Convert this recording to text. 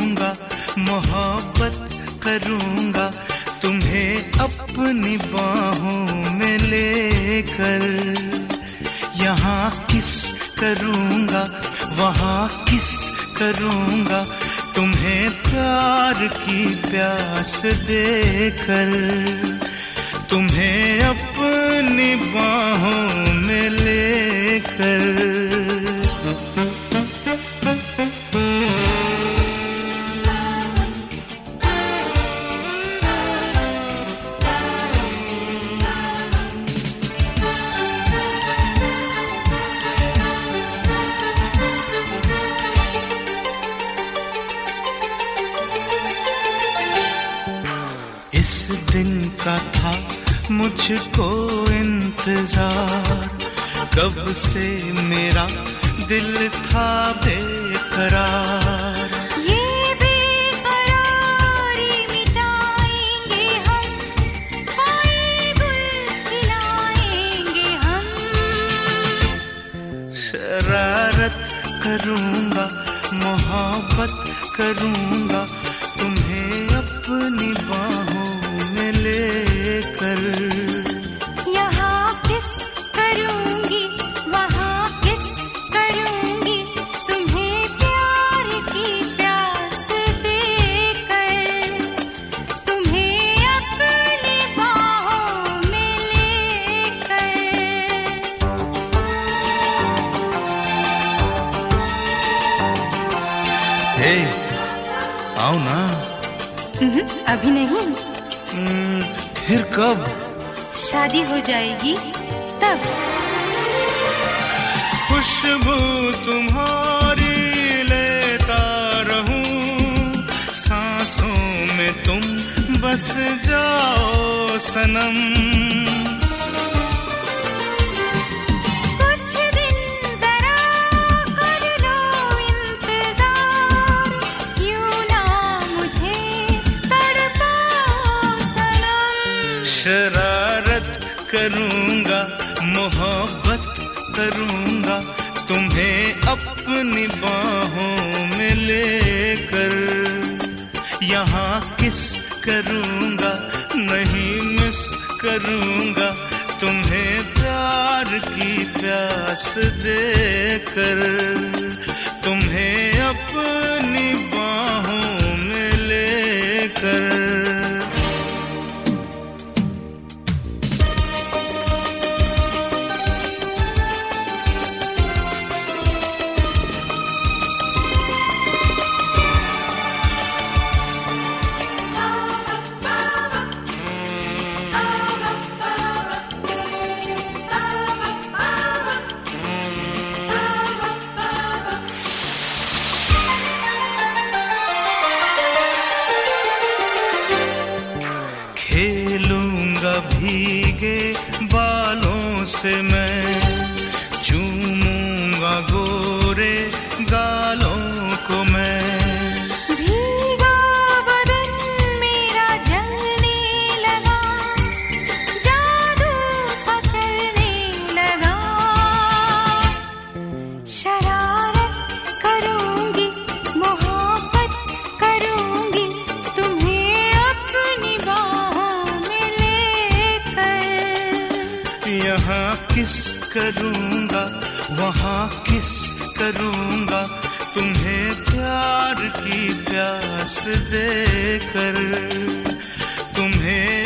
करूँगा, मोहब्बत करूँगा तुम्हें अपनी बाहों में लेकर। यहाँ किस करूँगा, वहाँ किस करूँगा तुम्हें प्यार की प्यास देकर। तुम्हें अपनी बाहों में लेकर। इस दिन का था मुझको इंतजार, कब से मेरा दिल था बेकरार। ये बेकरारी मिटाएंगे हम, कोई गुल खिलाएंगे हम। शरारत करूँगा, मोहब्बत करूँगा तुम्हें अपनी बाहों में लेकर। यहाँ किस करूँगी, वहाँ किस करूँगी तुम्हें प्यार की प्यास देकर। तुम्हें अपनी बाहों में लेकर। हे, आओ ना। अभी नहीं। फिर कब? शादी हो जाएगी तब। खुशबू तुम्हारी लेता रहूं, सांसों में तुम बस जाओ सनम। कुछ दिन जरा कर लो इंतजार, क्यों ना मुझे तड़पाओ सनम। शरारत करूँगा, मोहब्बत करूँगा तुम्हें अपनी बाहों में लेकर। यहाँ किस करूँगा, नहीं मिस करूँगा तुम्हें प्यार की प्यास देकर। तुम्हें अपनी बाहों में लेकर। खेलूंगा भीगे बालों से मैं, चूमूंगा गोरे गालों को मैं। भीगा बदन मेरा जलने लगा, जादू सा चलने लगा। शरारत करूंगी, मोहब्बत करूंगी तुम्हें अपनी बाहों में लेकर। यहाँ किस करूँगा, वहाँ किस करूँगा तुम्हें प्यार की प्यास देकर। तुम्हें